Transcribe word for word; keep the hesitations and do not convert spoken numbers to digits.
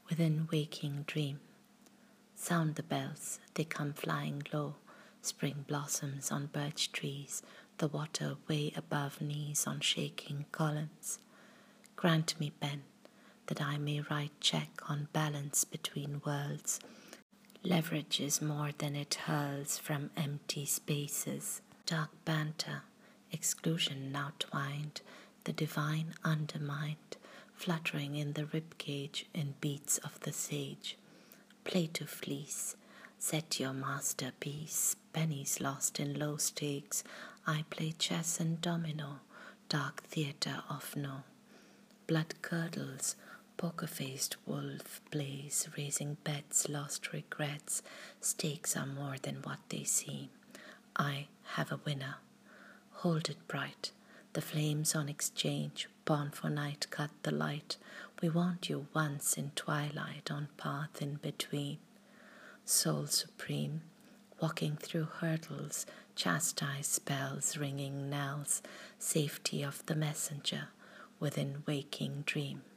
within waking dream. Sound the bells, they come flying low, spring blossoms on birch trees, the water way above knees on shaking columns. Grant me pen, that I may write check on balance between worlds. Leverage is more than it hurls from empty spaces. Dark banter, exclusion now twined, the divine undermined, fluttering in the ribcage in beats of the sage. Play to fleece, set your masterpiece, pennies lost in low stakes. I play chess and domino, dark theatre of no. Blood curdles, poker-faced wolf blaze, raising bets, lost regrets. Stakes are more than what they seem. I have a winner. Hold it bright, the flames on exchange, born for night, cut the light. We want you once in twilight, on path in between. Soul supreme, walking through hurdles, chastise spells, ringing knells, safety of the messenger within waking dream.